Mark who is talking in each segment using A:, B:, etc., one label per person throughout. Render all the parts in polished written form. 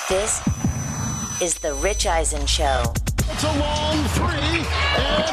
A: This is The Rich Eisen Show.
B: It's a long three, and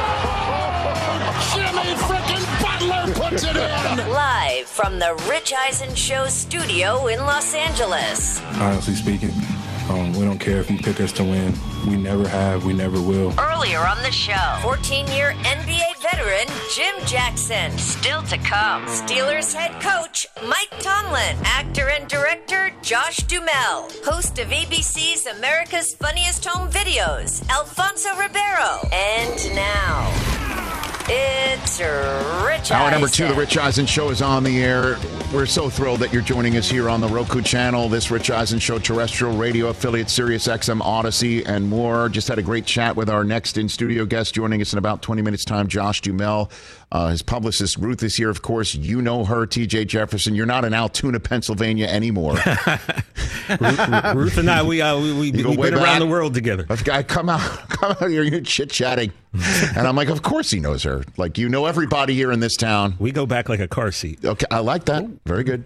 B: Jimmy frickin' Butler puts it in!
A: Live from The Rich Eisen Show studio in Los Angeles.
C: Honestly speaking, we don't care if you pick us to win. We never have, we never will.
A: Earlier on the show, 14-year NBA veteran Jim Jackson. Still to come, Steelers head coach Mike Tomlin. Actor and director Josh Duhamel. Host of ABC's America's Funniest Home Videos, Alfonso Ribeiro. And now, it's Rich Eisen.
D: Hour number 2, The Rich Eisen Show is on the air. We're so thrilled that you're joining us here on the Roku channel, this Rich Eisen Show terrestrial radio affiliate, Sirius XM, Odyssey, and more. Just had a great chat with our next in-studio guest joining us in about 20 minutes' time, Josh Duhamel. His publicist, Ruth, is here, of course. You know her, TJ Jefferson. You're not in Altoona, Pennsylvania anymore.
E: Ruth and I, we've been around the world together.
D: I come out here, you're chit-chatting. And I'm like, of course he knows her. Like, you know everybody here in this town.
E: We go back like a car seat.
D: Okay, I like that. Very good.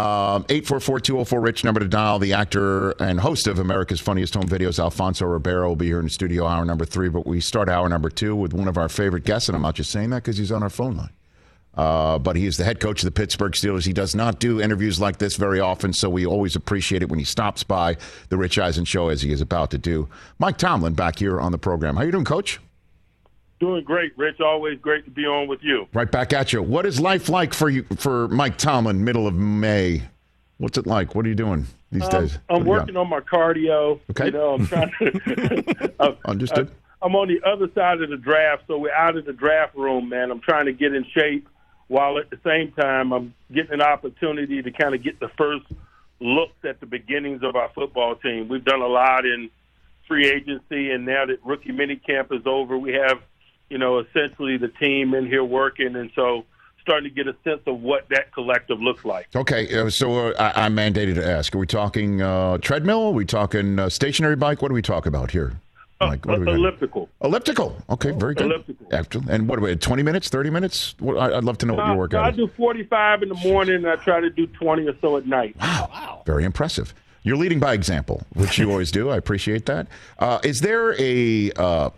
D: 844-204-RICH, number to dial. The actor and host of America's Funniest Home Videos, Alfonso Ribeiro, will be here in the studio hour number 3. But we start hour number 2 with one of our favorite guests, and I'm not just saying that because he's on our phone line. But he is the head coach of the Pittsburgh Steelers. He does not do interviews like this very often, so we always appreciate it when he stops by the Rich Eisen Show, as he is about to do. Mike Tomlin back here on the program. How you doing, Coach?
F: Doing great, Rich. Always great to be on with you.
D: Right back at you. What is life like for you, for Mike Tomlin, middle of May? What's it like? What are you doing these days?
F: I'm working on my cardio.
D: Okay.
F: You know, I'm trying to.
D: Understood.
F: I'm on the other side of the draft, so we're out of the draft room, man. I'm trying to get in shape while at the same time I'm getting an opportunity to kind of get the first looks at the beginnings of our football team. We've done a lot in free agency, and now that rookie minicamp is over, we have, essentially the team in here working, and so starting to get a sense of what that collective looks like.
D: Okay, so I'm mandated to ask, are we talking treadmill? Are we talking stationary bike? What do we talk about here? Mike,
F: elliptical.
D: Elliptical. Okay, very good.
F: Elliptical.
D: And what are we, 20 minutes, 30 minutes? I'd love to know what your workout
F: I
D: is.
F: do 45 in the morning, and I try to do 20 or so at night.
D: Wow. Very impressive. You're leading by example, which you always do. I appreciate that. Is there a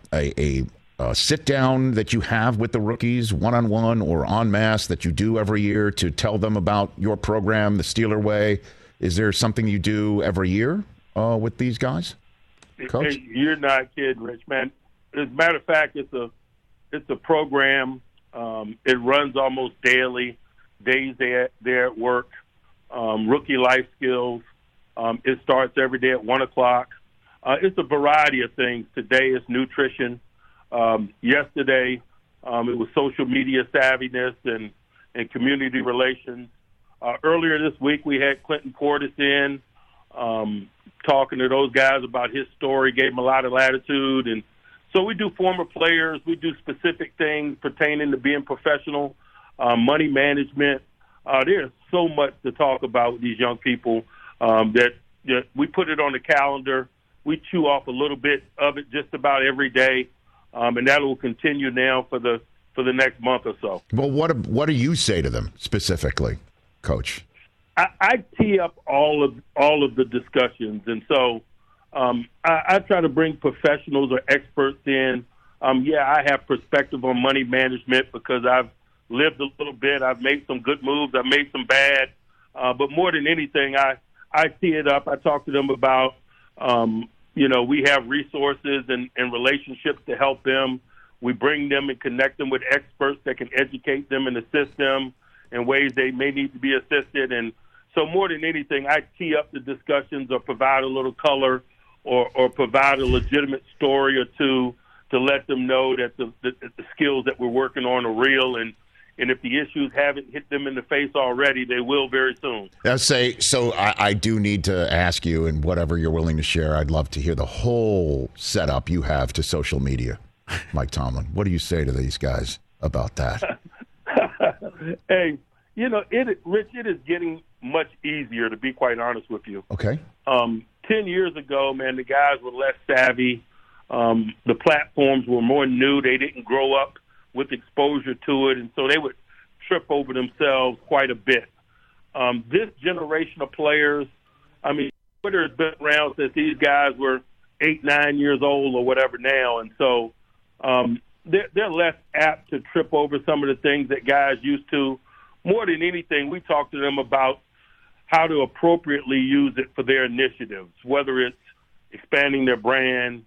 D: sit down that you have with the rookies, one-on-one or en masse, that you do every year to tell them about your program, the Steeler Way? Is there something you do every year with these guys, Coach?
F: Hey, you're not kidding, Rich, man. As a matter of fact, it's a program. It runs almost daily, days they're at work. Rookie life skills. It starts every day at 1 o'clock. It's a variety of things. Today is nutrition. Yesterday, it was social media savviness and community relations. Earlier this week, we had Clinton Portis in, talking to those guys about his story, gave them a lot of latitude. And so we do former players. We do specific things pertaining to being professional, money management. There's so much to talk about with these young people that we put it on the calendar. We chew off a little bit of it just about every day. And that will continue now for the next month or so.
D: Well, what do you say to them specifically, Coach?
F: I tee up all of the discussions, and so I try to bring professionals or experts in. I have perspective on money management because I've lived a little bit. I've made some good moves. I've made some bad. But more than anything, I tee it up. I talk to them about we have resources and relationships to help them. We bring them and connect them with experts that can educate them and assist them in ways they may need to be assisted. And so more than anything, I tee up the discussions or provide a little color or provide a legitimate story or two to let them know that the skills that we're working on are real. And if the issues haven't hit them in the face already, they will very soon.
D: I do need to ask you, and whatever you're willing to share, I'd love to hear the whole setup you have to social media, Mike Tomlin. What do you say to these guys about that?
F: Hey, Rich, it is getting much easier, to be quite honest with you.
D: Okay.
F: 10 years ago, man, the guys were less savvy. The platforms were more new. They didn't grow up with exposure to it, and so they would trip over themselves quite a bit. This generation of players, Twitter has been around since these guys were 8, 9 years old or whatever now, and so they're less apt to trip over some of the things that guys used to. More than anything, we talk to them about how to appropriately use it for their initiatives, whether it's expanding their brand,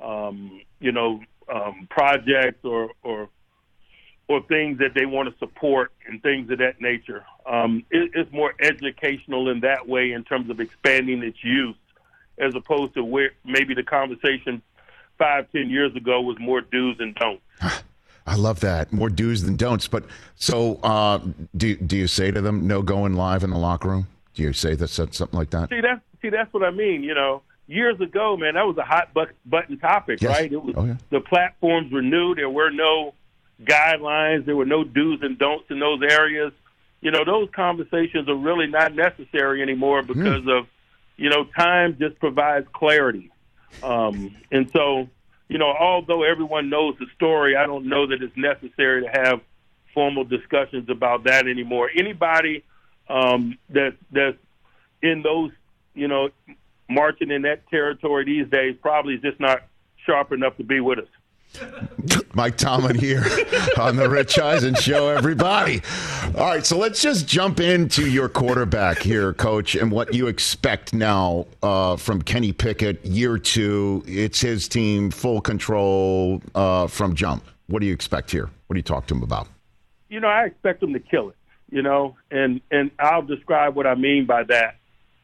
F: projects or things that they want to support and things of that nature. It's more educational in that way in terms of expanding its use, as opposed to where maybe the conversation 5-10 years ago was more do's and don'ts.
D: I love that. More do's than don'ts. But so do you say to them, no going live in the locker room? Do you say something like that?
F: See, that's what I mean. Years ago, man, that was a hot button topic,
D: yes.
F: Right? It was The platforms were new. There were no guidelines. There were no do's and don'ts in those areas. Those conversations are really not necessary anymore because of, time just provides clarity. And so, although everyone knows the story, I don't know that it's necessary to have formal discussions about that anymore. Anybody that's in those, marching in that territory these days probably is just not sharp enough to be with us.
D: Mike Tomlin here on the Rich Eisen Show, everybody. All right, so let's just jump into your quarterback here, Coach, and what you expect now from Kenny Pickett, year 2. It's his team, full control from jump. What do you expect here? What do you talk to him about?
F: I expect him to kill it, and I'll describe what I mean by that.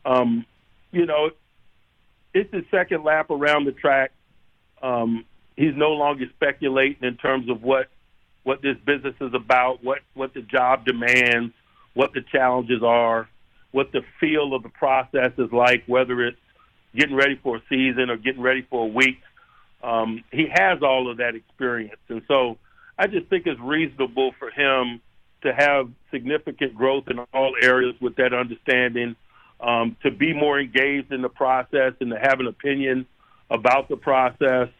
F: It's his second lap around the track. He's no longer speculating in terms of what this business is about, what the job demands, what the challenges are, what the feel of the process is like, whether it's getting ready for a season or getting ready for a week. He has all of that experience. And so I just think it's reasonable for him to have significant growth in all areas with that understanding, to be more engaged in the process and to have an opinion about the process.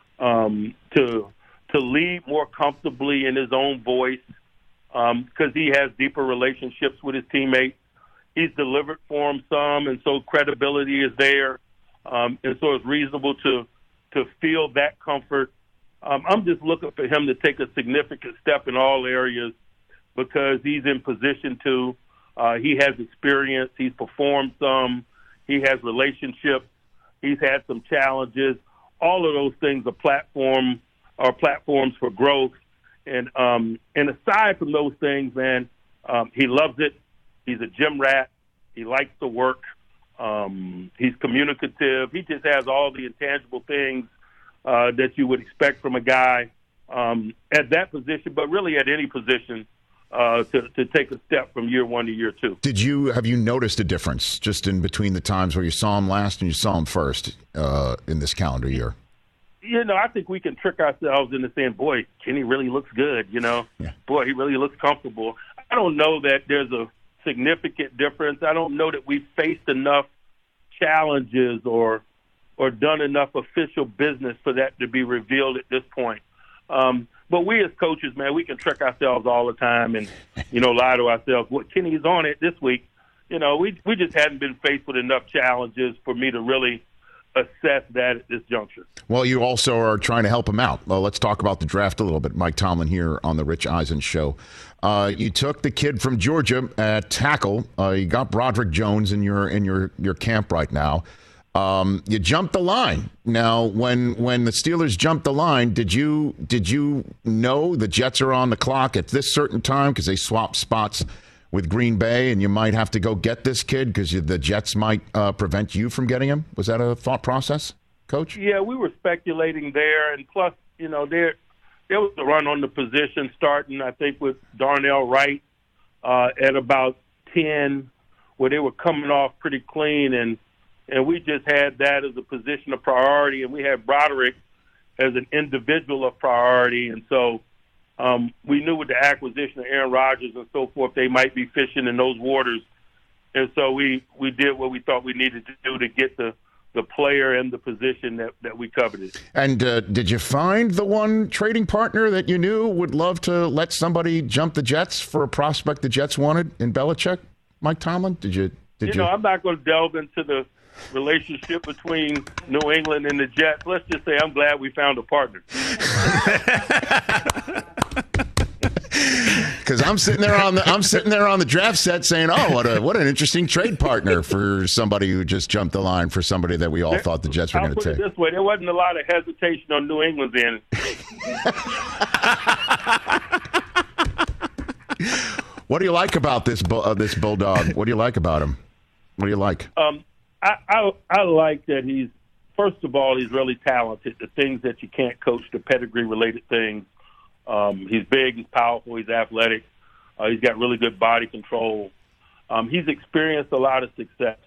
F: To lead more comfortably in his own voice, because he has deeper relationships with his teammates. He's delivered for them some, and so credibility is there. And so it's reasonable to feel that comfort. I'm just looking for him to take a significant step in all areas because he's in position to. He has experience. He's performed some. He has relationships. He's had some challenges. All of those things are platforms for growth. And aside from those things, man, he loves it. He's a gym rat. He likes to work. He's communicative. He just has all the intangible things that you would expect from a guy at that position, but really at any position to take a step from year 1 to year 2.
D: Have you noticed a difference just in between the times where you saw him last and you saw him first in this calendar year?
F: I think we can trick ourselves into saying, boy, Kenny really looks good, Yeah. Boy, he really looks comfortable. I don't know that there's a significant difference. I don't know that we've faced enough challenges or done enough official business for that to be revealed at this point. But we as coaches, man, we can trick ourselves all the time and, lie to ourselves. Well, Kenny's on it this week. We just hadn't been faced with enough challenges for me to really assess that at this juncture.
D: Well, you also are trying to help him out. Well, let's talk about the draft a little bit. Mike Tomlin here on the Rich Eisen Show. You took the kid from Georgia at tackle. You got Broderick Jones in your camp right now. You jumped the line. Now, when the Steelers jumped the line, did you know the Jets are on the clock at this certain time because they swapped spots with Green Bay, and you might have to go get this kid because the Jets might prevent you from getting him? Was that a thought process, Coach?
F: Yeah, we were speculating there, and plus, there was a run on the position starting, I think, with Darnell Wright at about 10, where they were coming off pretty clean, and we just had that as a position of priority, and we had Broderick as an individual of priority, and so we knew with the acquisition of Aaron Rodgers and so forth, they might be fishing in those waters. And so we did what we thought we needed to do to get the player and the position that we coveted.
D: And did you find the one trading partner that you knew would love to let somebody jump the Jets for a prospect the Jets wanted in Belichick, Mike Tomlin? Did you?
F: I'm not going to delve into relationship between New England and the Jets, let's just say I'm glad we found a partner.
D: Because I'm sitting there on the draft set saying, "Oh, what an interesting trade partner for somebody who just jumped the line for somebody that we all thought the Jets were going to take."
F: I'll put it this way: there wasn't a lot of hesitation on New England's end.
D: What do you like about this Bulldog? What do you like about him? What do you like?
F: I like that first of all, he's really talented. The things that you can't coach, the pedigree-related things. He's big, he's powerful, he's athletic. He's got really good body control. He's experienced a lot of success.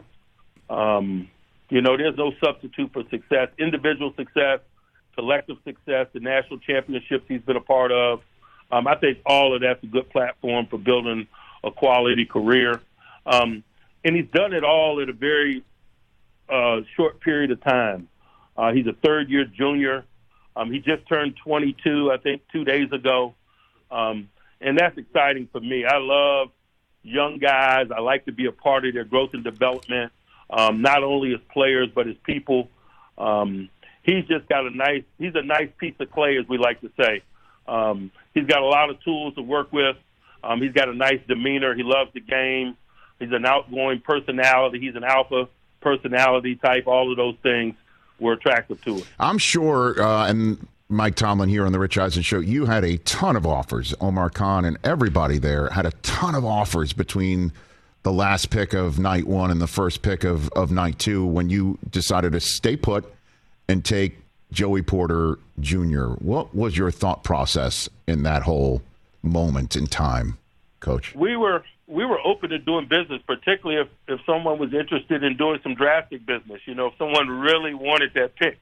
F: There's no substitute for success. Individual success, collective success, the national championships he's been a part of. I think all of that's a good platform for building a quality career. And he's done it all at a very short period of time. He's a third-year junior. He just turned 22, I think, 2 days ago. And that's exciting for me. I love young guys. I like to be a part of their growth and development, not only as players but as people. He's just got he's a nice piece of clay, as we like to say. He's got a lot of tools to work with. He's got a nice demeanor. He loves the game. He's an outgoing personality. He's an alpha personality type. All of those things were attractive to us.
D: I'm sure, and Mike Tomlin here on the Rich Eisen Show, you had a ton of offers. Omar Khan and everybody there had a ton of offers between the last pick of night one and the first pick of night two when you decided to stay put and take Joey Porter Jr. What was your thought process in that whole moment in time, Coach? We were
F: open to doing business, particularly if someone was interested in doing some drastic business. If someone really wanted that pick.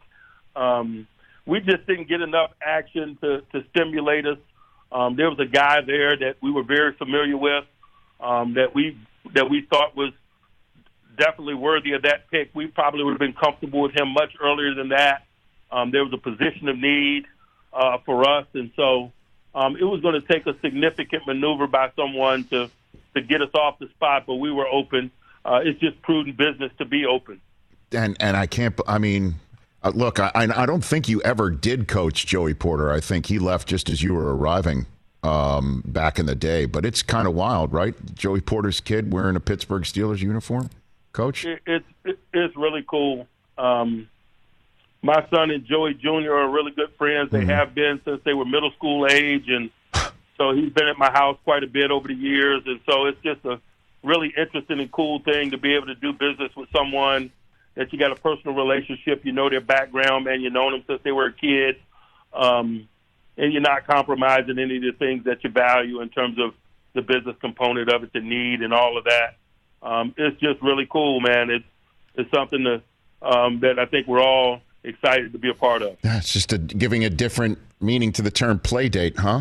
F: We just didn't get enough action to stimulate us. There was a guy there that we were very familiar with that we thought was definitely worthy of that pick. We probably would have been comfortable with him much earlier than that. There was a position of need for us, and so it was going to take a significant maneuver by someone to get us off the spot, but we were open. It's just prudent business to be open.
D: And I can't, look, I don't think you ever did coach Joey Porter. I think he left just as you were arriving back in the day. But it's kind of wild, right? Joey Porter's kid wearing a Pittsburgh Steelers uniform, Coach?
F: It's really cool. My son and Joey Jr. are really good friends. They have been since they were middle school age, and so he's been at my house quite a bit over the years. And so it's just a really interesting and cool thing to be able to do business with someone that you got a personal relationship. You know their background, man. You've known them since they were a kid. And you're not compromising any of the things that you value in terms of the business component of it, the need and all of that. It's just really cool, man. It's something that I think we're all excited to be a part of.
D: Yeah, it's just giving a different meaning to the term play date, huh?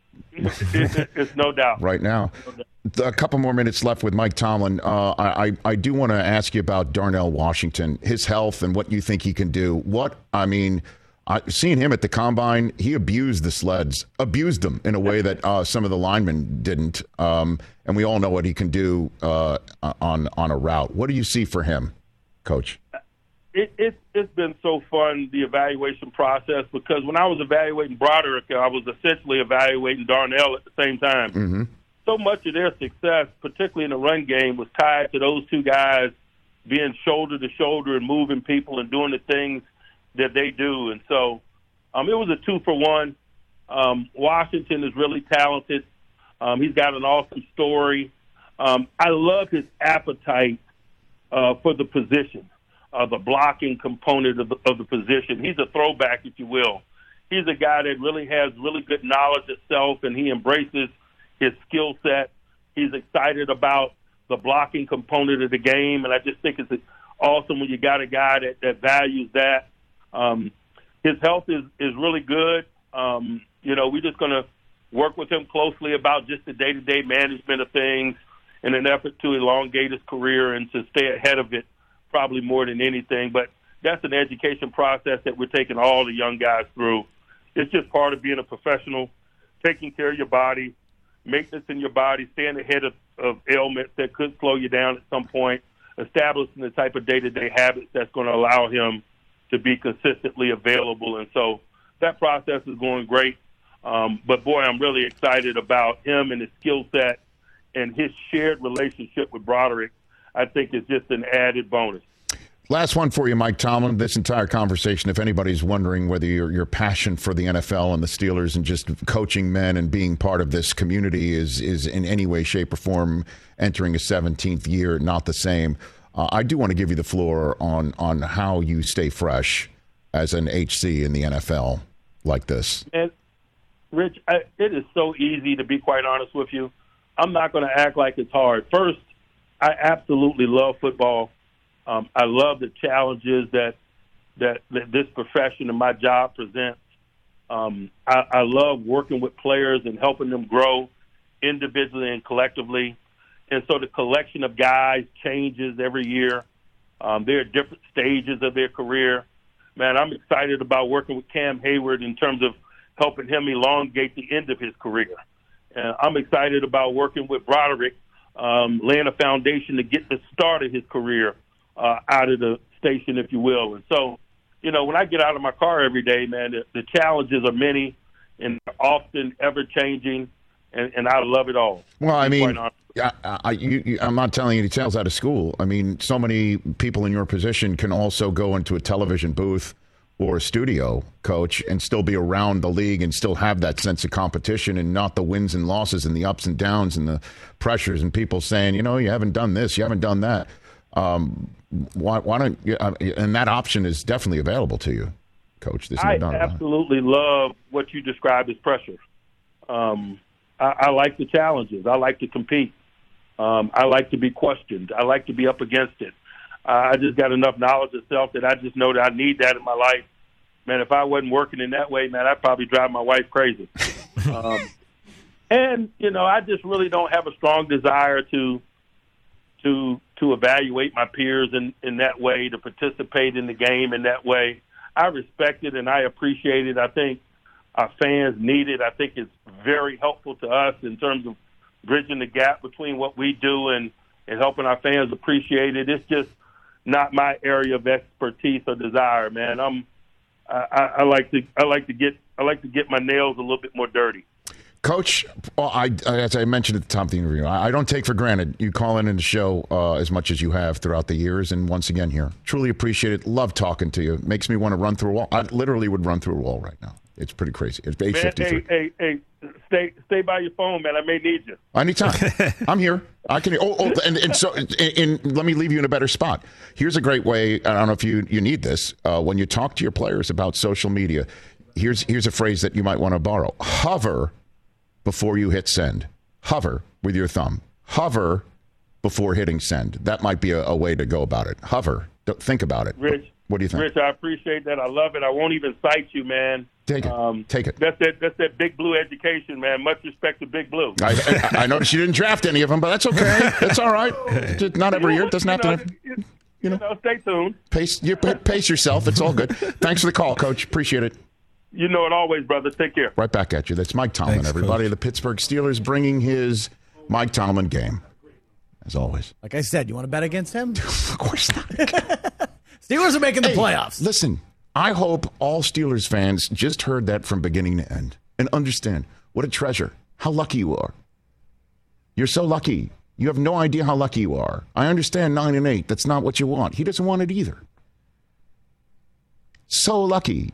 F: It's no doubt.
D: Right now. A couple more minutes left with Mike Tomlin. I do want to ask you about Darnell Washington, his health and what you think he can do. Seeing him at the Combine, he abused the sleds, abused them in a way that some of the linemen didn't. And we all know what he can do on a route. What do you see for him, Coach?
F: It's been so fun, the evaluation process, because when I was evaluating Broderick, I was essentially evaluating Darnell at the same time. Mm-hmm. So much of their success, particularly in the run game, was tied to those two guys being shoulder to shoulder and moving people and doing the things that they do. And so it was a 2-for-1. Washington is really talented. He's got an awesome story. I love his appetite for the position. The blocking component of the position. He's a throwback, if you will. He's a guy that really has really good knowledge of self, and he embraces his skill set. He's excited about the blocking component of the game, and I just think it's awesome when you got a guy that values that. His health is really good. We're just going to work with him closely about just the day-to-day management of things in an effort to elongate his career and to stay ahead of it, probably more than anything. But that's an education process that we're taking all the young guys through. It's just part of being a professional, taking care of your body, maintenance in your body, staying ahead of ailments that could slow you down at some point. establishing the type of day-to-day habits that's going to allow him to be consistently available. And so that process is going great. But, boy, I'm really excited about him and his skill set and his shared relationship with Broderick. I think is just an added bonus.
D: Last one for you, Mike Tomlin. This entire conversation, if anybody's wondering whether your passion for the NFL and the Steelers and just coaching men and being part of this community is in any way, shape, or form entering a 17th year not the same, I do want to give you the floor on how you stay fresh as an HC in the NFL like this.
F: And, Rich, it is so easy, to be quite honest with you. I'm not going to act like it's hard. First, I absolutely love football. I love the challenges that this profession and my job presents. I love working with players and helping them grow individually and collectively. And so the collection of guys changes every year. They're at different stages of their career. Man, I'm excited about working with Cam Hayward in terms of helping him elongate the end of his career. And I'm excited about working with Broderick, laying a foundation to get the start of his career out of the station, if you will. And so, when I get out of my car every day, man, the challenges are many and often ever-changing, and I love it all.
D: Well, I mean, I'm not telling you details out of school. I mean, so many people in your position can also go into a television booth or a studio, coach, and still be around the league and still have that sense of competition and not the wins and losses and the ups and downs and the pressures and people saying, you haven't done this, you haven't done that. Why don't you? And that option is definitely available to you, Coach.
F: I absolutely love what you described as pressure. I like the challenges. I like to compete. I like to be questioned. I like to be up against it. I just got enough knowledge of self that I just know that I need that in my life. Man, if I wasn't working in that way, man, I'd probably drive my wife crazy. And, I just really don't have a strong desire to evaluate my peers in that way, to participate in the game in that way. I respect it and I appreciate it. I think our fans need it. I think it's very helpful to us in terms of bridging the gap between what we do and helping our fans appreciate it. It's just not my area of expertise or desire, man. I like to get my nails a little bit more dirty.
D: Coach, as I mentioned at the top of the interview, I don't take for granted you calling in the show as much as you have throughout the years, and once again here. Truly appreciate it. Love talking to you. Makes me want to run through a wall. I literally would run through a wall right now. It's pretty crazy. It's 8:53.
F: Hey, stay by your phone, man. I may need you.
D: Anytime. I'm here. I can. Let me leave you in a better spot. Here's a great way. I don't know if you need this when you talk to your players about social media. Here's a phrase that you might want to borrow. Hover before you hit send. Hover with your thumb. Hover before hitting send. That might be a way to go about it. Hover. Think about it.
F: Rich,
D: what do you think?
F: Rich, I appreciate that. I love it. I won't even cite you, man.
D: Take it. Take it.
F: That's that Big Blue education, man. Much respect to Big Blue.
D: I noticed you didn't draft any of them, but that's okay. That's all right. Not every year. It doesn't have to.
F: Stay tuned.
D: Pace yourself. It's all good. Thanks for the call, Coach. Appreciate it.
F: You know it always, brother. Take care.
D: Right back at you. That's Mike Tomlin, thanks, everybody. Coach. The Pittsburgh Steelers bringing his Mike Tomlin game, as always.
G: Like I said, you want to bet against him?
D: Of course not.
G: Steelers are making the playoffs.
D: Listen, I hope all Steelers fans just heard that from beginning to end and understand what a treasure, how lucky you are. You're so lucky. You have no idea how lucky you are. I understand 9-8. That's not what you want. He doesn't want it either. So lucky.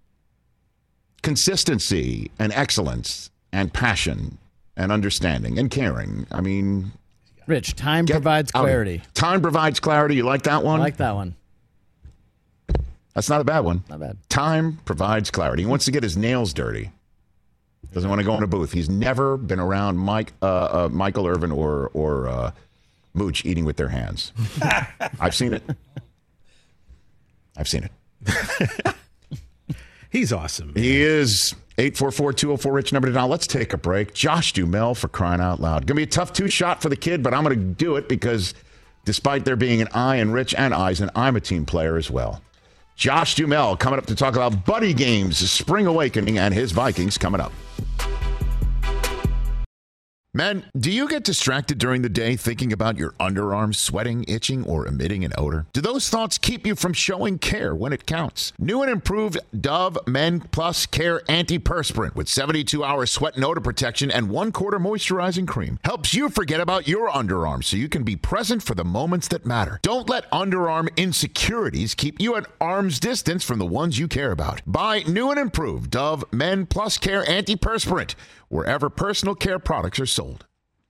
D: Consistency and excellence and passion and understanding and caring. I mean,
G: Rich, time provides clarity.
D: Time provides clarity. You like that one?
G: I like that one.
D: That's not a bad one.
G: Not bad.
D: Time provides clarity. He wants to get his nails dirty. Doesn't want to go in a booth. He's never been around Michael Irvin or Mooch eating with their hands. I've seen it. I've seen it.
E: He's awesome. Man.
D: He is. 844-204-RICH number to dial. Let's take a break. Josh Duhamel, for crying out loud. Going to be a tough two-shot for the kid, but I'm going to do it because despite there being an I in Rich and Eisen, I'm a team player as well. Josh Duhamel coming up to talk about Buddy Games, Spring Awakening, and his Vikings coming up. Men, do you get distracted during the day thinking about your underarms sweating, itching, or emitting an odor? Do those thoughts keep you from showing care when it counts? New and improved Dove Men Plus Care Antiperspirant with 72-hour sweat and odor protection and 1/4 moisturizing cream helps you forget about your underarms so you can be present for the moments that matter. Don't let underarm insecurities keep you at arm's distance from the ones you care about. Buy new and improved Dove Men Plus Care Antiperspirant wherever personal care products are sold.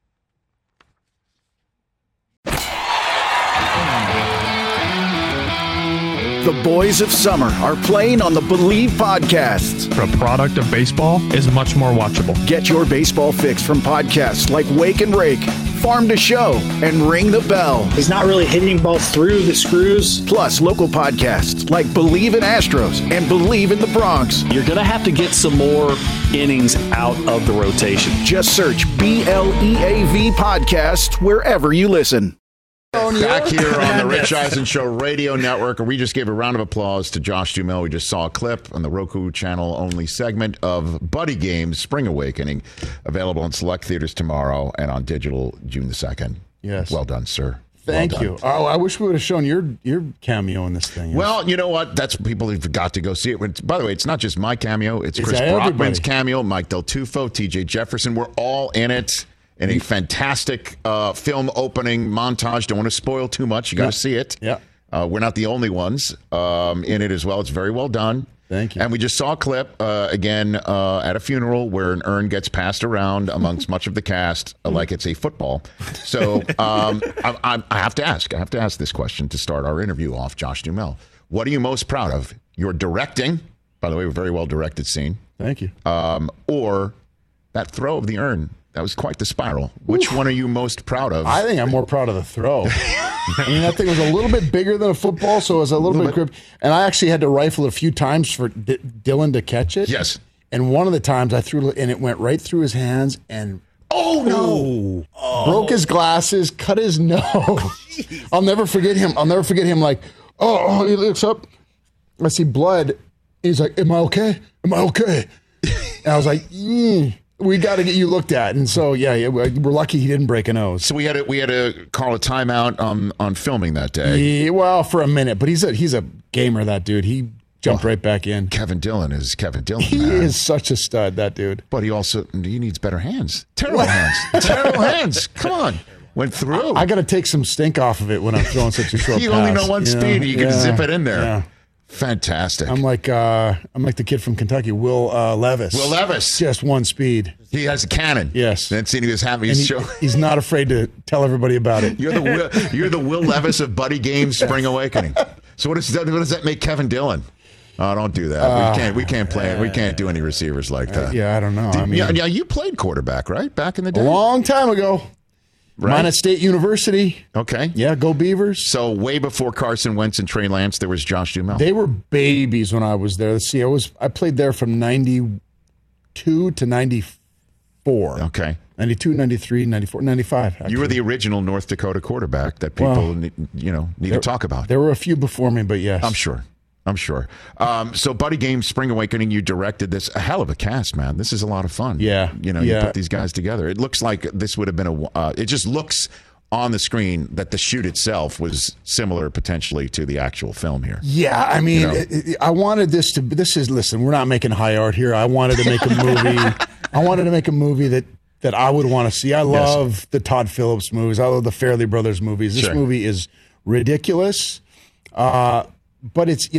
H: The boys of summer are playing on the Believe podcasts.
I: A product of baseball is much more watchable.
H: Get your baseball fix from podcasts like Wake and Rake, Farm to Show, and Ring the Bell.
J: He's not really hitting balls through the screws.
H: Plus local podcasts like Believe in Astros and Believe in the Bronx.
K: You're going to have to get some more innings out of the rotation.
H: Just search BLEAV podcast wherever you listen.
D: Back here on the Rich Eisen Show Radio Network, we just gave a round of applause to Josh Duhamel. We just saw a clip on the Roku channel only segment of Buddy Games Spring Awakening, available in select theaters tomorrow and on digital June the 2nd.
L: Yes.
D: Well done, sir.
L: Thank you. Oh, I wish we would have shown your cameo in this thing.
D: Well, you know what? That's people who've got to go see it. By the way, it's not just my cameo. It's Chris Brockman's cameo, Mike Del Tufo, TJ Jefferson. We're all in it. In a fantastic film opening montage. Don't want to spoil too much. You got to see it.
L: Yeah.
D: We're not the only ones in it as well. It's very well done.
L: Thank you.
D: And we just saw a clip again at a funeral where an urn gets passed around amongst much of the cast like it's a football. So I have to ask. I have to ask this question to start our interview off. Josh Duhamel, what are you most proud of? Your directing, by the way, a very well directed scene.
L: Thank you.
D: Or that throw of the urn. That was quite the spiral. Which one are you most proud of?
L: I think I'm more proud of the throw. I mean, that thing was a little bit bigger than a football, so it was a little bit grip. And I actually had to rifle it a few times for Dylan to catch it.
D: Yes.
L: And one of the times I threw it, and it went right through his hands and broke his glasses, cut his nose. I'll never forget him. Like, he looks up. I see blood. He's like, "Am I okay? Am I okay?" And I was like, we got to get you looked at. And so, we're lucky he didn't break a nose.
D: So we had to call a timeout on filming that day.
L: Yeah, well, for a minute, but he's a gamer, that dude. He jumped right back in.
D: Kevin Dillon is Kevin Dillon.
L: He is such a stud, that dude.
D: But he needs better hands. Terrible hands. Terrible hands. Come on. Went through.
L: I got to take some stink off of it when I'm throwing such a short pass.
D: You only know one speed. You can zip it in there.
L: Yeah.
D: Fantastic.
L: I'm like the kid from Kentucky, Will Levis.
D: Will Levis.
L: Just one speed.
D: He has a cannon.
L: Yes.
D: That scene he was having.
L: He's not afraid to tell everybody about it.
D: You're the Will Levis of Buddy Games Spring Awakening. So what does that make Kevin Dillon? Oh, don't do that. We can't play it. We can't do any receivers like that.
L: I don't know.
D: You played quarterback, right? Back in the day?
L: A long time ago.
D: Right?
L: Mine at State University.
D: Okay.
L: Yeah, go Beavers.
D: So way before Carson Wentz and Trey Lance, there was Josh Duhamel.
L: They were babies when I was there. Let's see, I played there from 92 to 94.
D: Okay.
L: 92, 93, 94, 95. Actually.
D: You were the original North Dakota quarterback that people need to talk about.
L: There were a few before me, but yes.
D: I'm sure. So Buddy Games Spring Awakening, you directed this. A hell of a cast, man. This is a lot of fun.
L: Yeah.
D: You put these guys together. It looks like this would have been it just looks on the screen that the shoot itself was similar potentially to the actual film here.
L: Yeah, I mean, I wanted listen, we're not making high art here. I wanted to make a movie. that I would want to see. I love the Todd Phillips movies. I love the Farrelly Brothers movies. This movie is ridiculous. But it's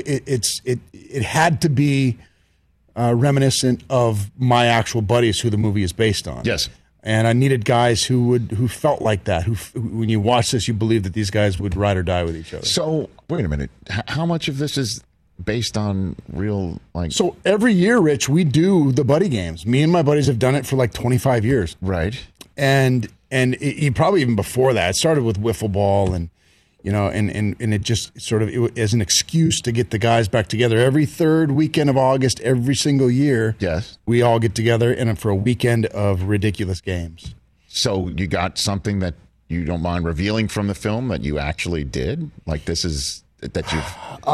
L: it had to be reminiscent of my actual buddies who the movie is based on.
D: Yes,
L: and I needed guys who felt like that. Who when you watch this, you believe that these guys would ride or die with each other.
D: So wait a minute, how much of this is based on real
L: So every year, Rich, we do the Buddy Games. Me and my buddies have done it for like 25 years.
D: Right,
L: and probably even before that, it started with wiffle ball and. And it just sort of as an excuse to get the guys back together. Every third weekend of August, every single year,
D: yes,
L: we all get together and for a weekend of ridiculous games.
D: So you got something that you don't mind revealing from the film that you actually did? Like this is that you've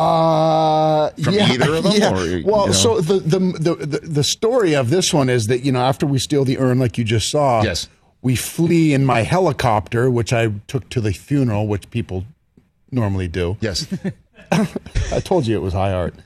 D: from either of them?
L: Yeah.
D: Or,
L: so the story of this one is that after we steal the urn, like you just saw,
D: yes,
L: We flee in my helicopter, which I took to the funeral, which people normally do.
D: Yes.
L: I told you it was high art.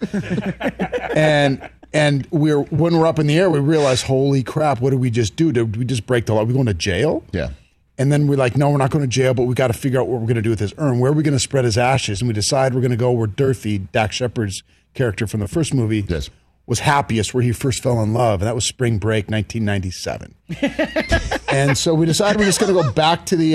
L: And when we're up in the air, we realize, holy crap, what did we just do? Did we just break the law? Are we going to jail?
D: Yeah.
L: And then we're like, no, we're not going to jail, but we got to figure out what we're going to do with his urn. Where are we going to spread his ashes? And we decide we're going to go where Durfee, Dax Shepard's character from the first movie, was happiest, where he first fell in love, and that was Spring Break, 1997. And so we decided we're just going to go back to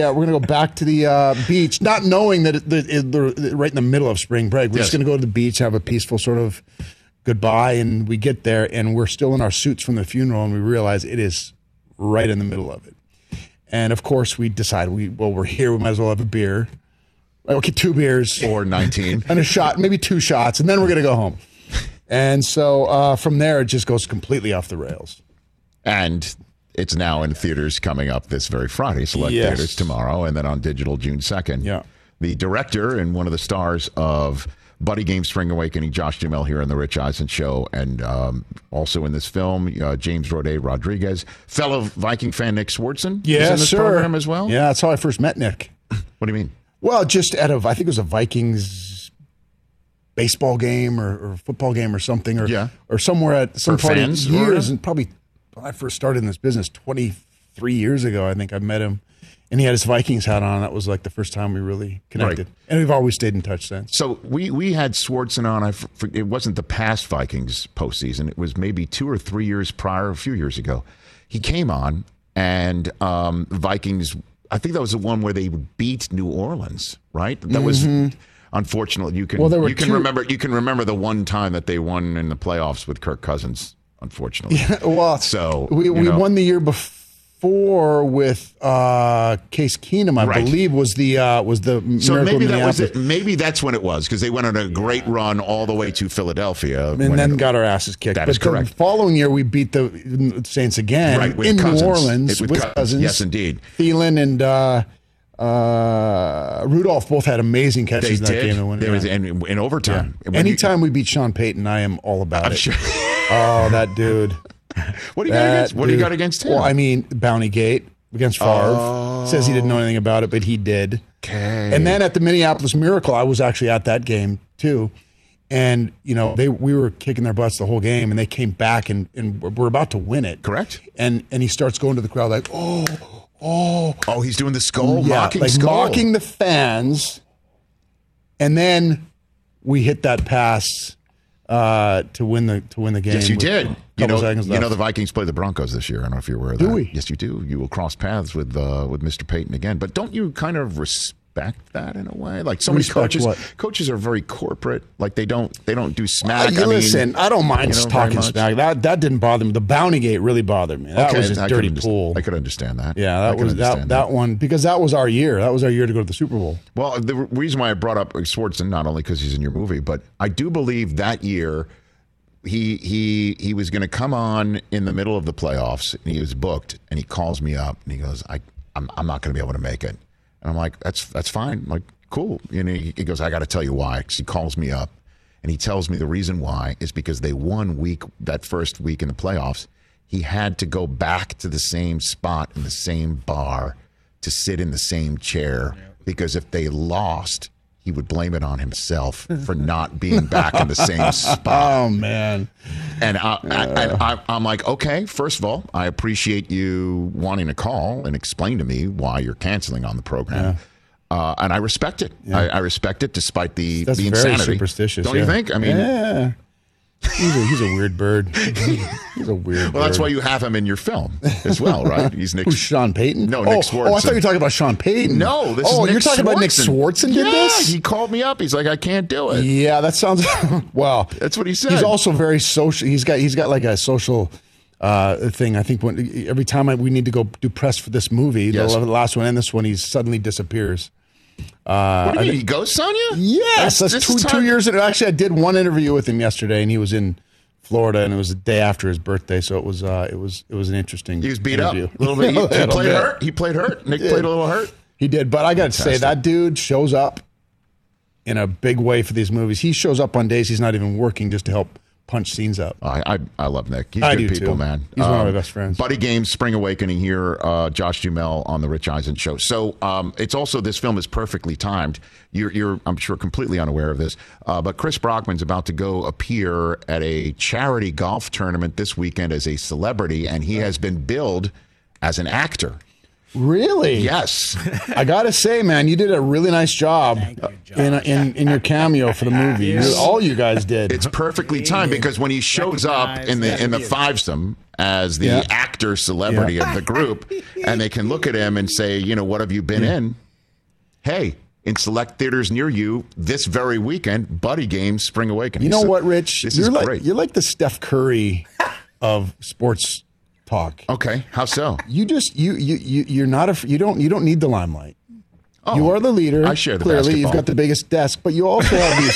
L: the beach, not knowing that they're right in the middle of Spring Break. We're just going to go to the beach, have a peaceful sort of goodbye, and we get there, and we're still in our suits from the funeral, and we realize it is right in the middle of it. And of course, we decide we're here. We might as well have a beer. Okay, 2 beers
D: or 19
L: and a shot, maybe 2 shots, and then we're going to go home. And so from there, it just goes completely off the rails.
D: And it's now in theaters coming up this very Friday. Select theaters tomorrow, and then on digital June 2nd.
L: Yeah.
D: The director and one of the stars of Buddy Game Spring Awakening, Josh Duhamel, here on The Rich Eisen Show. And also in this film, James Roday Rodriguez. Fellow Viking fan Nick Swardson is in this program as well.
L: Yeah, that's how I first met Nick.
D: What do you mean?
L: Well, just I think it was a Vikings baseball game or football game or something, or somewhere at some party years, and probably when I first started in this business 23 years ago, I think I met him. And he had his Vikings hat on. That was like the first time we really connected. Right. And we've always stayed in touch since.
D: So we had Swardson on. It wasn't the past Vikings postseason. It was maybe 2 or 3 years prior, a few years ago. He came on, and Vikings, I think that was the one where they beat New Orleans, right? That was unfortunate. You can remember the one time that they won in the playoffs with Kirk Cousins, unfortunately.
L: Yeah, well,
D: so
L: we won the year before with Case Keenum, I believe, was the
D: so
L: miracle
D: maybe that was it. Maybe that's when it was, because they went on a great run all the way to Philadelphia
L: and then got our asses kicked.
D: That is correct.
L: The following year we beat the Saints again in New Orleans with Cousins.
D: Yes, indeed.
L: Thielen and Rudolph both had amazing catches in that game.
D: There was in overtime.
L: Yeah. Anytime we beat Sean Payton, I am all about it.
D: Sure.
L: Oh, that dude.
D: What do you got against him?
L: Well, I mean, Bountygate against Favre. Says he didn't know anything about it, but he did.
D: Okay.
L: And then at the Minneapolis Miracle, I was actually at that game too. And, we were kicking their butts the whole game, and they came back and we're about to win it.
D: Correct.
L: And he starts going to the crowd like, oh,
D: he's doing the skull,
L: mocking the fans. And then we hit that pass to win the game.
D: Yes, you did. You know
L: the
D: Vikings play the Broncos this year. I don't know if you're aware of that.
L: Do we?
D: Yes, you do. You will cross paths with Mr. Payton again. But don't you kind of respect that in a way? Like so many coaches are very corporate. Like they don't do smack.
L: Listen, I don't mind talking smack. That didn't bother me. The Bountygate really bothered me. That was just dirty pool.
D: I could understand that.
L: Yeah, that one, because that was our year. That was our year to go to the Super Bowl.
D: Well, the reason why I brought up Swardson, not only because he's in your movie, but I do believe that year he was going to come on in the middle of the playoffs, and he was booked, and he calls me up, and he goes, I'm not going to be able to make it. And I'm like, that's fine. I'm like, cool. He goes, I got to tell you why. Because he calls me up, and he tells me the reason why is because they won that first week in the playoffs. He had to go back to the same spot in the same bar to sit in the same chair, because if they lost, he would blame it on himself for not being back in the same spot.
L: Oh, man.
D: And I'm like, okay, first of all, I appreciate you wanting to call and explain to me why you're canceling on the program. Yeah. And I respect it. Yeah. I respect it despite the insanity.
L: Very superstitious.
D: Don't you think? I mean,
L: yeah. He's a weird bird. He's a weird bird.
D: Well, that's why you have him in your film as well, right? He's Nick.
L: Who's Sean Payton?
D: No, Nick Swardson.
L: Oh, I thought you were talking about Sean Payton.
D: No, this is Nick
L: you're talking about Nick Swardson did this?
D: Yeah, he called me up. He's like, I can't do it.
L: Yeah, that sounds... Well,
D: that's what he said.
L: He's also very social. He's got like a social thing. I think every time we need to go do press for this movie, the last one and this one, he suddenly disappears.
D: What do you mean? He ghosts on you?
L: Yes, that's 2 years ago. Actually, I did one interview with him yesterday, and he was in Florida, and it was the day after his birthday, so it was an interesting.
D: He was beat
L: interview.
D: Up a little bit. He played hurt. Nick played a little hurt.
L: He did, but I got to say that dude shows up in a big way for these movies. He shows up on days he's not even working just to help punch scenes up.
D: I love Nick. He's
L: I
D: good
L: do
D: people,
L: too.
D: man.
L: He's one of my best friends.
D: Buddy Games, Spring Awakening here. Josh Duhamel on the Rich Eisen Show. So it's also, this film is perfectly timed. You're I'm sure completely unaware of this, but Chris Brockman's about to go appear at a charity golf tournament this weekend as a celebrity, and he has been billed as an actor.
L: Really?
D: Yes.
L: I gotta say, man, you did a really nice job in your cameo for the movie. All you guys did.
D: It's perfectly timed because when he shows up in the fivesome as the actor celebrity of the group, and they can look at him and say, you know, what have you been in? Hey, in select theaters near you this very weekend, Buddy Games, Spring Awakening.
L: You know what, Rich?
D: This is great.
L: You're like the Steph Curry of sports talk.
D: Okay, how so?
L: You're not you don't need the limelight.
D: Oh,
L: you are the leader.
D: I share the
L: clearly.
D: basketball.
L: You've got the biggest desk, but you also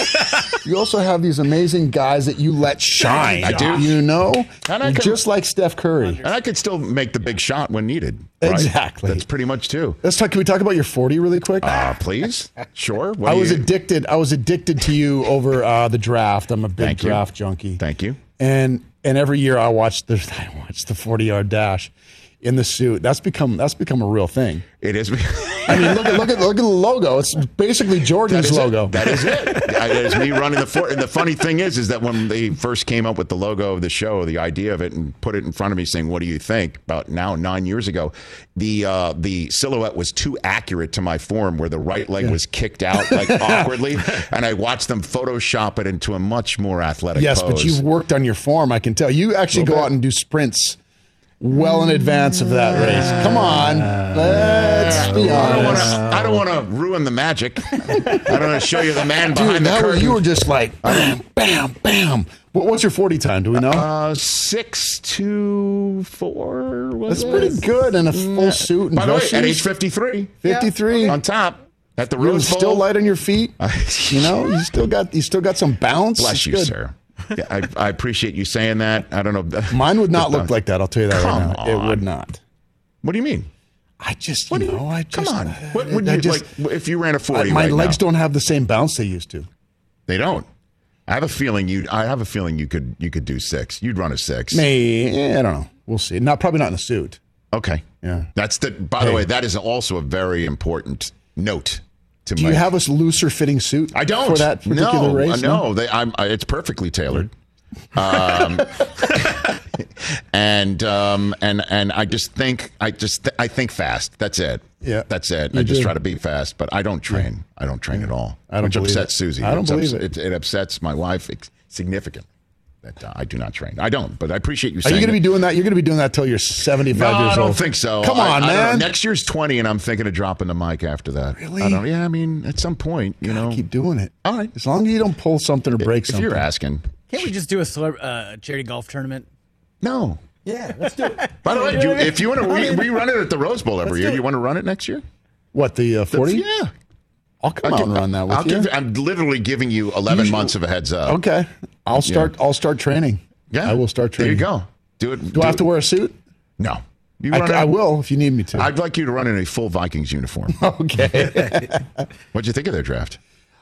L: have these amazing guys that you let shine.
D: I do.
L: You know,
D: And
L: just like Steph Curry.
D: And I could still make the big shot when needed. Right?
L: Exactly.
D: That's pretty much too.
L: Can we talk about your 40 really quick?
D: Please. Sure.
L: I was addicted to you over the draft. I'm a big draft junkie.
D: Thank you.
L: And every year I watch the 40-yard dash in the suit. That's become a real thing.
D: It is.
L: I mean, look at the logo. It's basically Jordan's logo.
D: That is it. That is me running the 40. And the funny thing is that when they first came up with the logo of the show, the idea of it, and put it in front of me saying, what do you think? About now 9 years ago, the silhouette was too accurate to my form, where the right leg was kicked out like awkwardly, and I watched them Photoshop it into a much more athletic pose.
L: But you've worked on your form, I can tell. You actually go out and do sprints well in advance of that race. Come on, let's be honest.
D: I don't want to ruin the magic. I don't want to show you the man behind the curtain.
L: You were just like bam, bam, bam. What's your 40 time? Do we know?
D: 6:24.
L: That's pretty good in a full suit and
D: by the way,
L: dress
D: at
L: shoes.
D: age 53.
L: 53
D: on top. At the
L: Rose
D: Rose Bowl.
L: Still light on your feet. You know, you still got some bounce.
D: Bless you, sir. Yeah, I appreciate you saying that. I don't know.
L: Mine would not look like that. I'll tell you that
D: Come
L: right now. It would not.
D: What do you mean?
L: Come on.
D: What would you like if you ran a 40?
L: My legs don't have the same bounce they used to.
D: They don't. I have a feeling you could do 6. You'd run a 6.
L: Maybe, I don't know. We'll see. Probably not in a suit.
D: Okay.
L: Yeah.
D: That's by the way, that is also a very important note.
L: Do you have a looser fitting suit?
D: I don't.
L: For that particular race?
D: No. It's perfectly tailored. And I think fast. That's it.
L: Yeah.
D: That's it. I just try to be fast, but I don't train. I don't train at all. Which upsets Susie.
L: I don't believe it.
D: It upsets my wife significantly. That I do not train. I don't, but I appreciate you saying.
L: Are you going to be doing that? You're going to be doing that till you're 75 years old.
D: I don't think so.
L: Come on, man.
D: Next year's 20, and I'm thinking of dropping the mic after that.
L: Really?
D: I mean, at some point,
L: keep doing it.
D: All right.
L: As long as you don't pull something or break something.
D: If you're asking.
G: Can't we just do a charity golf tournament?
D: No.
G: Yeah, let's do it.
D: By the way, if you want to, we run it at the Rose Bowl every year. Do you want to run it next year?
L: What, the 40?
D: Yeah.
L: I'll come out and run that with you.
D: I'm literally giving you 11 months of a heads up.
L: Okay. I'll start training.
D: Yeah.
L: I will start training.
D: There you go. Do it.
L: Do I have to wear a suit?
D: No.
L: I will if you need me to.
D: I'd like you to run in a full Vikings uniform.
L: Okay.
D: What'd you think of their draft?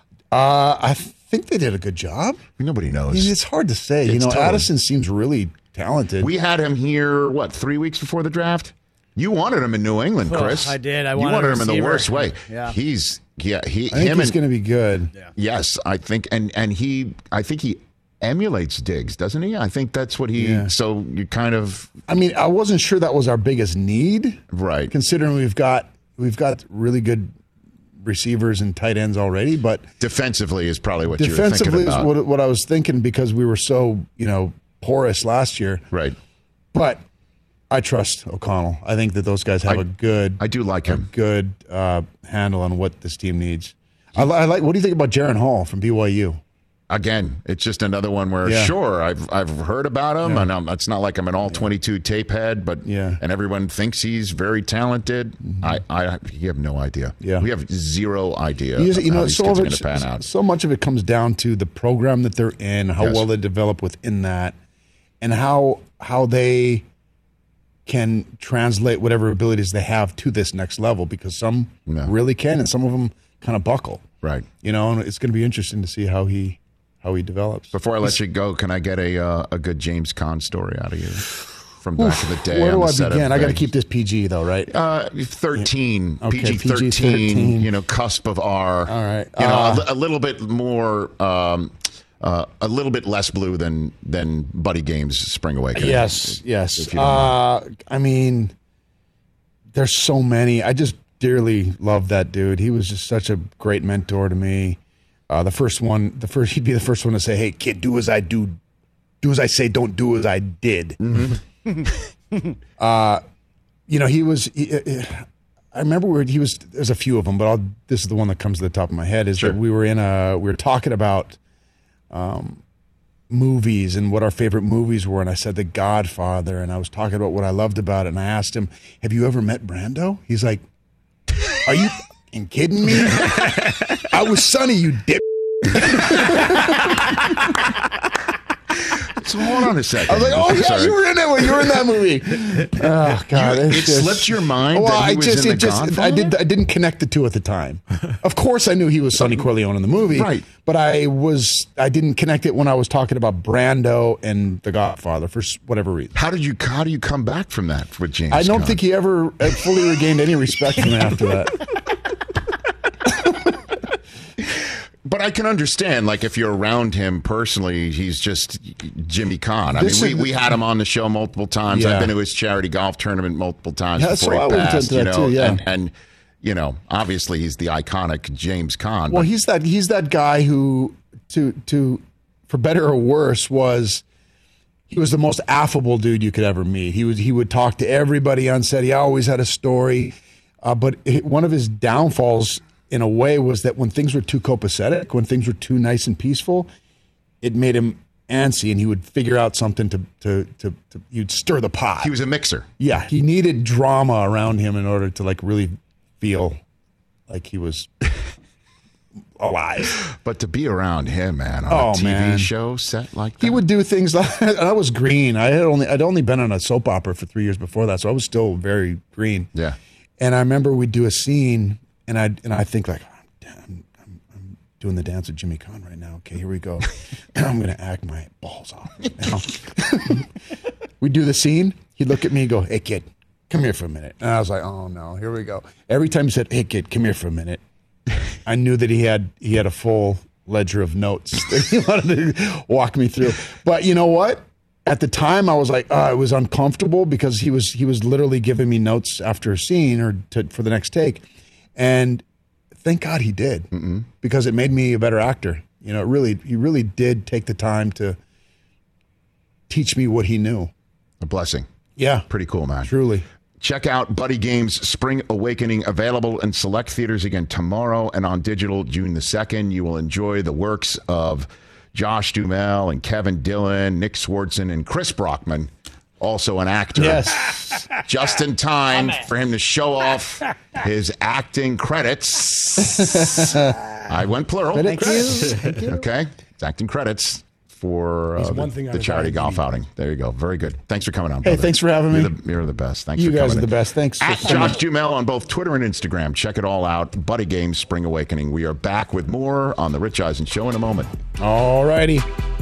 L: I think they did a good job.
D: Nobody knows.
L: I mean, it's hard to say. Addison seems really talented.
D: We had him here, 3 weeks before the draft? You wanted him in New England, Chris.
G: I did.
D: You wanted him in the worst way.
G: Yeah.
L: I think he's going to be good.
D: Yeah. Yes, I think, and he emulates Diggs, doesn't he? I think that's what he. Yeah. So you kind of.
L: I mean, I wasn't sure that was our biggest need,
D: right?
L: Considering we've got really good receivers and tight ends already, but
D: defensively is probably what you were thinking about.
L: Defensively is what I was thinking because we were so porous last year,
D: right?
L: But I trust O'Connell. I think that those guys have a good.
D: I do like him.
L: Good handle on what this team needs. I like. What do you think about Jaren Hall from BYU?
D: Again, it's just another one where, sure, I've heard about him, and it's not like I'm an all-22 tape head, but and everyone thinks he's very talented. Mm-hmm. You have no idea.
L: Yeah.
D: We have zero idea
L: how
D: these kids are going to pan out.
L: So much of it comes down to the program that they're in, how well they develop within that, and how they can translate whatever abilities they have to this next level, because some really can, and some of them kind of buckle.
D: Right.
L: And it's going to be interesting to see how he develops.
D: Before I let you go, can I get a good James Caan story out of you from back in the day?
L: Where do I begin? I got to keep this PG though, right?
D: 13,
L: Okay,
D: PG-13, you know, cusp of R.
L: All right.
D: You know, a little bit more, a little bit less blue than Buddy Games' Spring Awakening.
L: Yes. I mean, there's so many. I just dearly love that dude. He was just such a great mentor to me. He'd be the first one to say, "Hey, kid, do as I do. Do as I say. Don't do as I did." Mm-hmm. You know, I remember there's a few of them, but this is the one that comes to the top of my head. Is that we were talking about movies and what our favorite movies were, and I said The Godfather, and I was talking about what I loved about it, and I asked him, "Have you ever met Brando?" He's like, "Are you fucking kidding me? I was Sonny, you dip."
D: So hold on a second.
L: I was like, "Oh yeah, you were in it. You were in that movie." Oh God,
D: it slipped your mind that he was in The Godfather?
L: I didn't connect the two at the time. Of course, I knew he was Sonny Corleone in the movie,
D: right?
L: But I didn't connect it when I was talking about Brando and The Godfather for whatever reason.
D: How do you come back from that with James?
L: I don't
D: Caan?
L: think he ever fully regained any respect from me after that.
D: But I can understand, like, if you're around him personally, he's just Jimmy Caan. We had him on the show multiple times.
L: Yeah.
D: I've been to his charity golf tournament multiple times
L: Yeah,
D: before
L: so I
D: he
L: went
D: passed.
L: to that too, yeah.
D: And you know, obviously he's the iconic James Caan.
L: Well, he's that guy who, for better or worse, he was the most affable dude you could ever meet. He would talk to everybody on set. He always had a story. But one of his downfalls, in a way, was that when things were too copacetic, when things were too nice and peaceful, it made him antsy, and he would figure out something to you'd stir the pot.
D: He was a mixer.
L: Yeah, he needed drama around him in order to like really feel like he was alive.
D: But to be around him, man, on a TV show set like that,
L: he would do things like, and I was green. I'd only been on a soap opera for 3 years before that, so I was still very green.
D: Yeah,
L: and I remember we'd do a scene. And I think like, I'm doing the dance with Jimmy Caan right now. Okay, here we go. I'm going to act my balls off right now. We'd do the scene. He'd look at me and go, "Hey, kid, come here for a minute." And I was like, "Oh, no, here we go." Every time he said, "Hey, kid, come here for a minute," I knew that he had a full ledger of notes that he wanted to walk me through. But you know what? At the time, I was like, it was uncomfortable because he was literally giving me notes after a scene for the next take. And thank God he did, because it made me a better actor. You know, he really did take the time to teach me what he knew.
D: A blessing.
L: Yeah.
D: Pretty cool, man.
L: Truly.
D: Check out Buddy Games' Spring Awakening, available in select theaters again tomorrow and on digital June the 2nd. You will enjoy the works of Josh Duhamel and Kevin Dillon, Nick Swardson, and Chris Brockman, also an actor.
L: Yes.
D: Just in time for him to show off his acting credits. I went plural.
L: Thank you.
D: Okay. It's acting credits for the charity golf outing. There you go. Very good. Thanks for coming on.
L: Hey, thanks for having me.
D: You're the best. Thanks
L: you
D: for coming.
L: You guys are the best. Thanks.
D: At Josh Duhamel on both Twitter and Instagram. Check it all out. Buddy Games, Spring Awakening. We are back with more on The Rich Eisen Show in a moment.
L: All righty.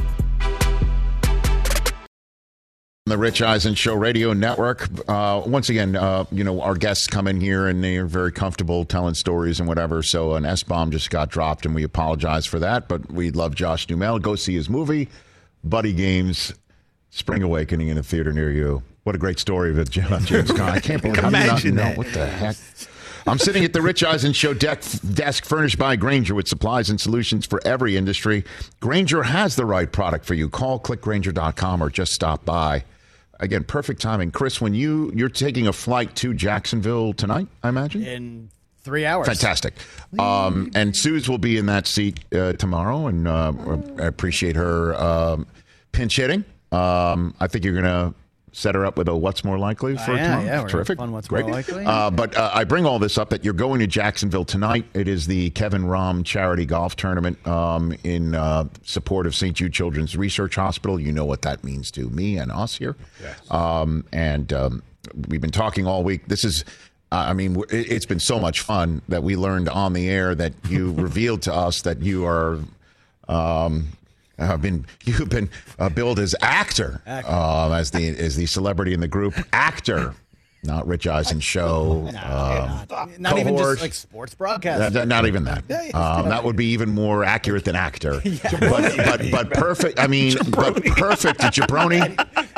D: The Rich Eisen Show Radio Network. Once again, our guests come in here and they are very comfortable telling stories and whatever. So an S-bomb just got dropped and we apologize for that. But we love Josh Duhamel. Go see his movie, Buddy Games, Spring Awakening, in a theater near you. What a great story of James Caan. I can't believe I did not know. What the heck? I'm sitting at the Rich Eisen Show desk furnished by Grainger with supplies and solutions for every industry. Grainger has the right product for you. Call clickgrainger.com or just stop by. Again, perfect timing. Chris, when you're taking a flight to Jacksonville tonight, I imagine?
G: In 3 hours.
D: Fantastic. And Suze will be in that seat tomorrow, and I appreciate her pinch hitting. I think you're going to set her up with a What's More Likely for tomorrow.
G: Yeah,
D: terrific.
G: Fun What's
D: Great.
G: More Likely.
D: But I bring all this up that you're going to Jacksonville tonight. It is the Kevin Rahm Charity Golf Tournament in support of St. Jude Children's Research Hospital. You know what that means to me and us here.
L: Yes.
D: And we've been talking all week. This is, it's been so much fun that we learned on the air that you revealed to us that you are You've been billed as actor, as the celebrity in the group actor. Not Rich Eisen show.
G: Not even just like sports broadcast.
D: Not even that. That would be even more accurate than actor. But perfect. I mean, but perfect. Jabroni.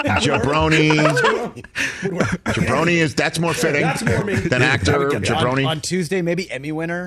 D: That's more fitting than actor. Jabroni.
G: On Tuesday, maybe Emmy winner.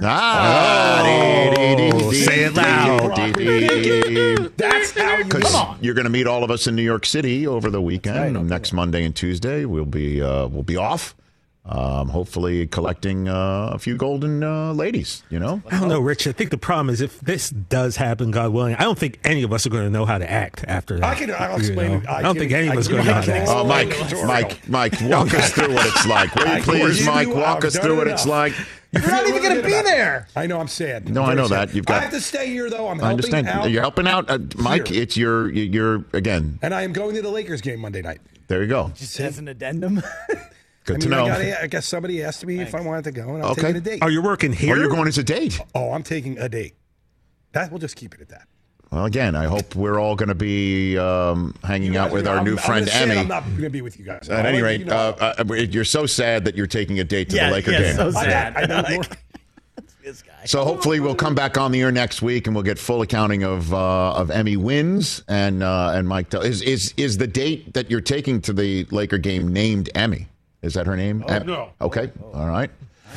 D: Say it loud.
B: That's how you
D: Because you're going to meet all of us in New York City over the weekend. Next Monday and Tuesday, we'll be off. Hopefully collecting a few golden ladies,
E: I don't know, Rich. I think the problem is if this does happen, God willing, I don't think any of us are going to know how to act after that.
B: I'll explain.
E: I don't think any of us are going to know how to act.
D: Mike, walk us through what it's like. Will you please, Mike, walk us through what it's like?
G: You're not even going to be there.
B: I know. I'm sad.
D: No, I know that.
B: I have to stay here, though. I'm
D: I
B: helping
D: understand.
B: out.
D: You're helping out. Mike, it's you're again.
B: And I am going to the Lakers game Monday night.
D: There you go.
G: Just as an addendum.
D: Good to know.
B: I guess somebody asked me if I wanted to go, and I'm taking a date.
E: Oh, you're working here?
D: Or you're going as a date?
B: Oh, I'm taking a date. We'll just keep it at that.
D: Well, again, I hope we're all going to be hanging out with our new friend Emmy.
B: I'm not going to be with you guys.
D: At any rate, you're so sad that you're taking a date to the Laker game.
G: So sad.
B: I know.
G: This guy.
D: So hopefully we'll come back on the air next week and we'll get full accounting of Emmy wins and Mike. Is the date that you're taking to the Laker game named Emmy? Is that her name?
B: No.
D: Okay. All right.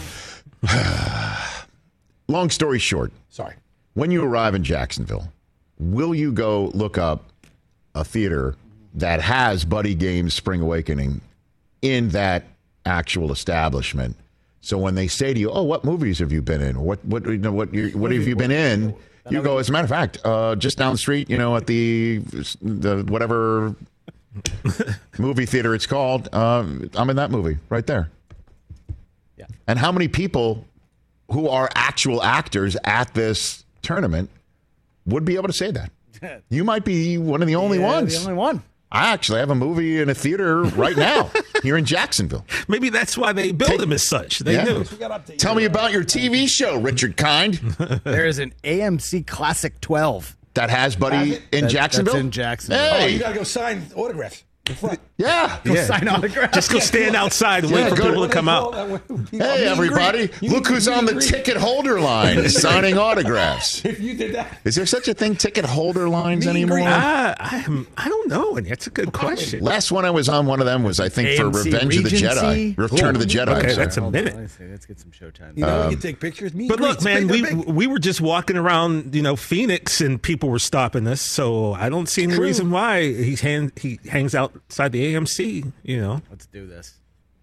D: Long story short.
B: Sorry.
D: When you arrive in Jacksonville, will you go look up a theater that has Buddy Games Spring Awakening in that actual establishment? So when they say to you, "Oh, what movies have you been in? What have you been in?" You go, as a matter of fact, just down the street, at the whatever movie theater it's called. I'm in that movie right there.
G: Yeah.
D: And how many people who are actual actors at this tournament would be able to say that? You might be one of the only ones.
G: The only one.
D: I actually have a movie in a theater right now here in Jacksonville.
E: Maybe that's why they build them as such. They do.
D: Tell me about your TV show, Richard Kind.
G: There is an AMC Classic 12.
D: That has Buddy in Jacksonville?
G: That's in Jacksonville.
D: Hey.
B: Oh, you got to go sign autographs.
D: Yeah.
G: Go sign autographs.
E: Just go stand outside and wait for people to come out.
D: Hey, everybody. Look who's on the ticket holder line signing autographs.
B: If you did that.
D: Is there such a thing, ticket holder lines anymore?
E: I don't know, and that's a good question.
D: Last one I was on one of them was, I think, for
G: AMC
D: Revenge of the
G: Regency.
D: Jedi. Return of the Jedi.
E: Okay,
D: sorry.
E: that's a minute.
G: Let's get some showtime.
B: You know, we can take pictures.
E: But look, man, we were just walking around, Phoenix, and people were stopping us. So I don't see any reason why he hangs outside the AMC.
G: Let's do this.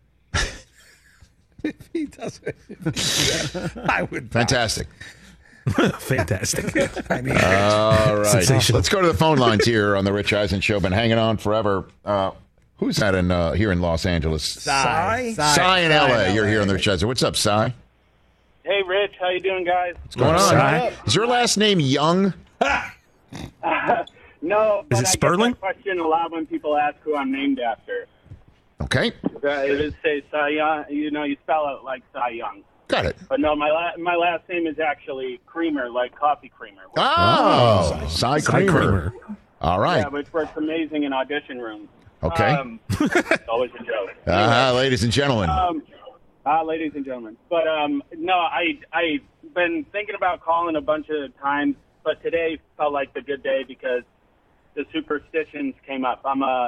B: If he doesn't, I would.
D: Fantastic.
E: Fantastic.
B: I mean,
D: all right. Let's go to the phone lines here on the Rich Eisen Show. Been hanging on forever. Who's that here in Los Angeles?
B: Cy
D: in LA. You're here on the Rich Eisen. What's up, Cy?
M: Hey, Rich. How you doing, guys?
D: What's going on?
E: Cy?
D: Is your last name Young?
M: No.
E: Is it Sperling?
M: I get that question a lot when people ask who I'm named after.
D: Okay.
M: It is say Cy Young. You spell it like Cy Young.
D: Got it.
M: But no, my last name is actually Creamer, like coffee creamer.
D: Oh, Cy Creamer. All right.
M: Yeah, which works amazing in audition rooms.
D: Okay.
M: It's always a joke.
D: Ladies and gentlemen.
M: Ladies and gentlemen. But no, I've been thinking about calling a bunch of times, but today felt like the good day because the superstitions came up. I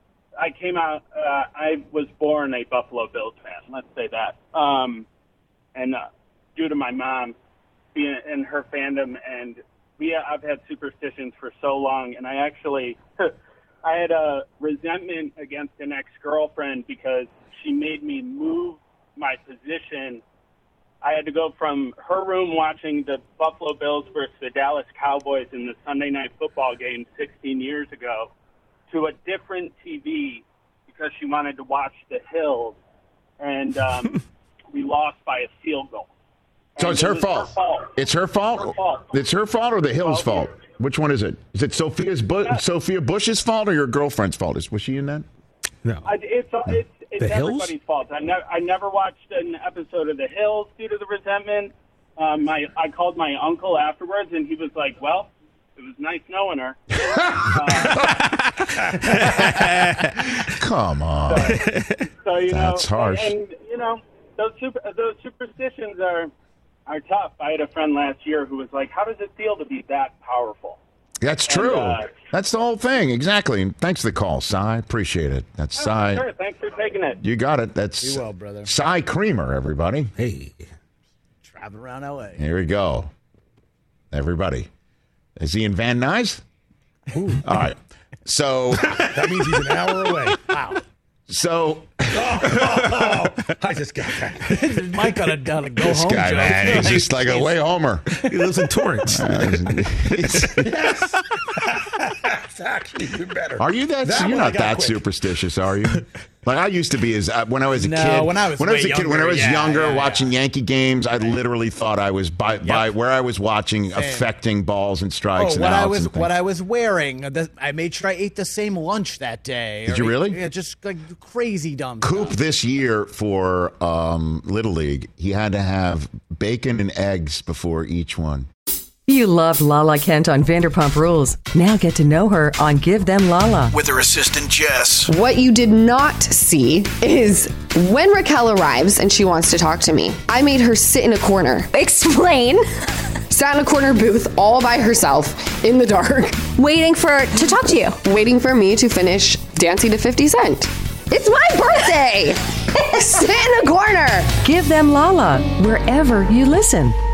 M: was born a Buffalo Bills fan. Let's say that. And due to my mom being in her fandom, and I've had superstitions for so long, and I actually I had a resentment against an ex-girlfriend because she made me move my position. I had to go from her room watching the Buffalo Bills versus the Dallas Cowboys in the Sunday Night Football game 16 years ago to a different TV because she wanted to watch the Hills, and we lost by a field goal.
D: So it's her fault. It's her fault? It's her fault or the Hills' fault? Which one is it? Is it Sophia Bush's fault or your girlfriend's fault? Was she in that?
E: No.
M: It's everybody's fault. I never watched an episode of The Hills due to the resentment. I called my uncle afterwards, and he was like, well, It was nice knowing her.
D: Come on.
M: So you
D: That's
M: know,
D: harsh.
M: And you know, those superstitions are tough. I had a friend last year who was like, "How does it feel to be that powerful?"
D: That's true. That's the whole thing. Exactly. And thanks for the call, Cy. Appreciate it. That's Cy.
M: Sure. Thanks for taking it.
D: You got it. That's
G: Be well, brother.
D: Cy Creamer, everybody.
E: Hey.
G: Traveling around L.A.
D: Here we go. Everybody. Is he in Van Nuys? All right. So
B: that means he's an hour away.
G: Wow.
D: So
B: I just got that.
G: Mike got a go
D: this
G: home
D: guy,
G: joke.
D: man, he's just like a way homer.
E: He lives in Torrance.
B: Yes. It's actually even better.
D: Are you that? You're not that superstitious, are you? Like I used to be. When I was a kid.
G: When I was
D: younger, watching Yankee games, I literally thought I was by where I was watching affecting balls and strikes. And outs
G: what I was wearing. I made sure I ate the same lunch that day.
D: Did you really?
G: Yeah, just like crazy dumb.
D: Coop
G: stuff.
D: this year for Little League, he had to have bacon and eggs before each one.
N: You loved Lala Kent on Vanderpump Rules. Now get to know her on Give Them Lala.
H: With her assistant, Jess.
O: What you did not see is when Raquel arrives and she wants to talk to me, I made her sit in a corner. Explain. Sat in a corner booth all by herself in the dark. Waiting to talk to you. Waiting for me to finish dancing to 50 Cent. It's my birthday. Sit in a corner.
N: Give Them Lala wherever you listen.